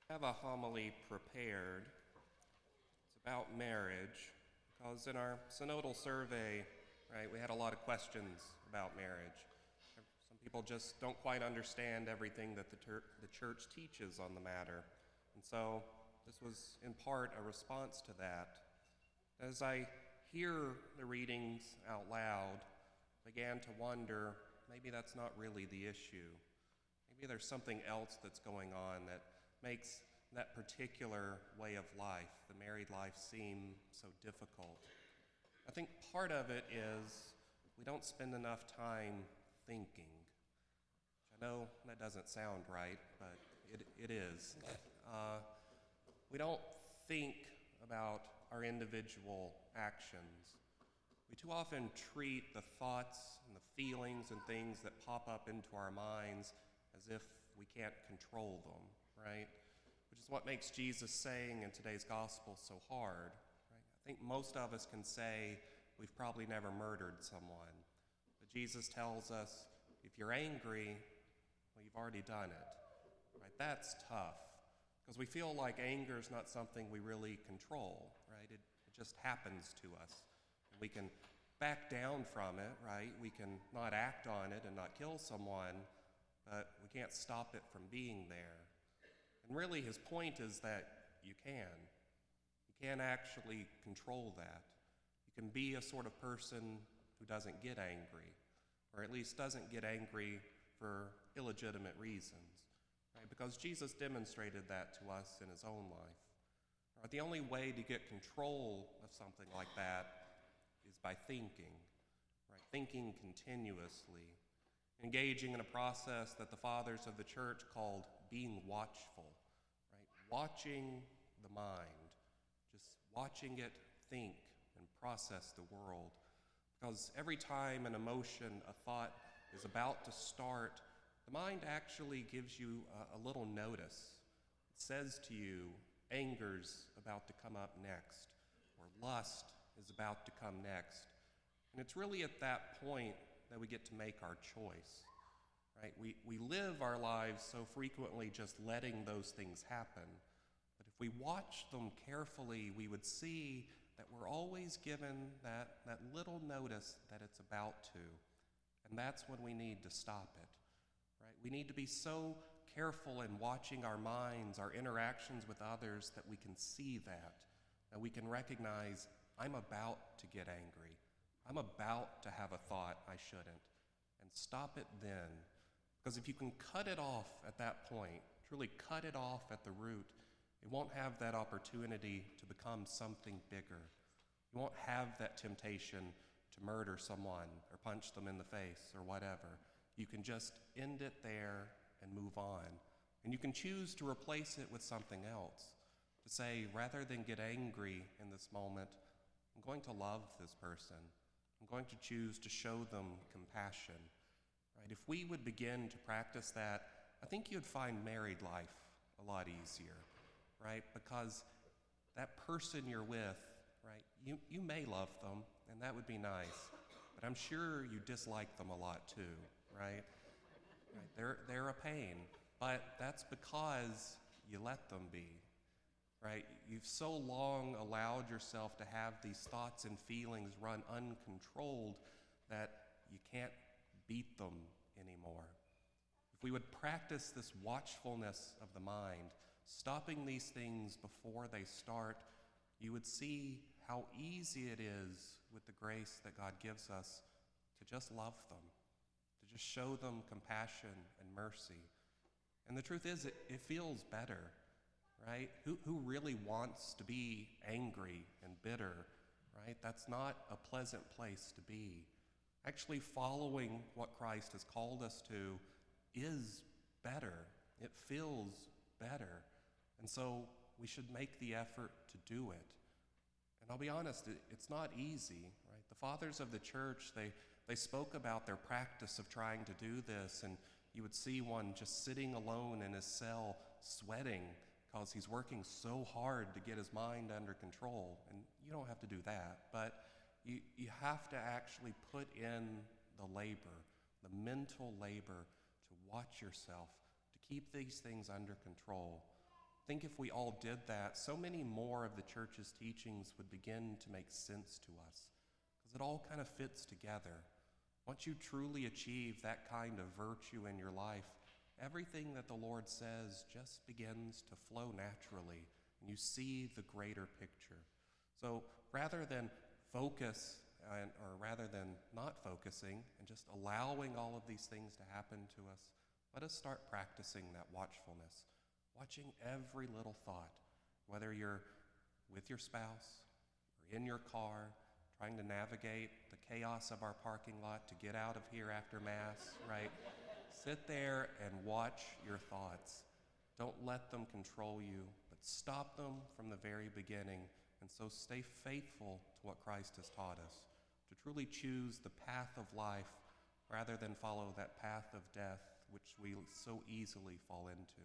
I have a homily prepared. It's about marriage, because in our synodal survey, right, we had a lot of questions about marriage. Some people just don't quite understand everything that the church teaches on the matter. And so this was in part a response to that. As I hear the readings out loud, I began to wonder, maybe that's not really the issue. Maybe there's something else that's going on that makes that particular way of life, the married life, seem so difficult. I think part of it is we don't spend enough time thinking. I know that doesn't sound right, but it is. We don't think about our individual actions. We too often treat the thoughts and the feelings and things that pop up into our minds as if we can't control them, right? Which is what makes Jesus' saying in today's gospel so hard, right? I think most of us can say we've probably never murdered someone. But Jesus tells us, if you're angry, well, you've already done it, right? That's tough, because we feel like anger is not something we really control, right? It just happens to us. And we can back down from it, right? We can not act on it and not kill someone, but we can't stop it from being there. And really his point is that you can. You can actually control that. You can be a sort of person who doesn't get angry, or at least doesn't get angry for illegitimate reasons, right? Because Jesus demonstrated that to us in his own life. Right? The only way to get control of something like that is by thinking, right? Thinking continuously, engaging in a process that the fathers of the church called being watchful, right? Watching the mind, just watching it think and process the world. Because every time an emotion, a thought is about to start, the mind actually gives you a little notice. It says to you, anger's about to come up next, or lust is about to come next. And it's really at that point that we get to make our choice, right? We live our lives so frequently just letting those things happen. But if we watch them carefully, we would see that we're always given that little notice that it's about to. And that's when we need to stop it, right? We need to be so careful in watching our minds, our interactions with others, that we can see that we can recognize, I'm about to get angry. I'm about to have a thought I shouldn't, and stop it then. Because if you can cut it off at that point, truly cut it off at the root, it won't have that opportunity to become something bigger. You won't have that temptation to murder someone or punch them in the face or whatever. You can just end it there and move on. And you can choose to replace it with something else. To say, rather than get angry in this moment, I'm going to love this person. I'm going to choose to show them compassion. Right? If we would begin to practice that, I think you'd find married life a lot easier, right? Because that person you're with, right, you may love them, and that would be nice, but I'm sure you dislike them a lot too, right? They're a pain, but that's because you let them be, right? You've so long allowed yourself to have these thoughts and feelings run uncontrolled that you can't beat them anymore. If we would practice this watchfulness of the mind, stopping these things before they start, you would see how easy it is with the grace that God gives us to just love them, to just show them compassion and mercy. And the truth is, it feels better, right? Who really wants to be angry and bitter, right? That's not a pleasant place to be. Actually, following what Christ has called us to is better. It feels better. And so we should make the effort to do it. And I'll be honest, it's not easy, right? The fathers of the church, they spoke about their practice of trying to do this, and you would see one just sitting alone in his cell, sweating, because he's working so hard to get his mind under control. And you don't have to do that, but you have to actually put in the labor, the mental labor, to watch yourself, to keep these things under control. think if we all did that, so many more of the church's teachings would begin to make sense to us, because it all kind of fits together. Once you truly achieve that kind of virtue in your life, everything that the Lord says just begins to flow naturally, and you see the greater picture. So rather than rather than not focusing and just allowing all of these things to happen to us, let us start practicing that watchfulness, watching every little thought, whether you're with your spouse or in your car, trying to navigate the chaos of our parking lot to get out of here after Mass, right? Sit there and watch your thoughts. Don't let them control you, but stop them from the very beginning, and so stay faithful to what Christ has taught us, to truly choose the path of life rather than follow that path of death which we so easily fall into.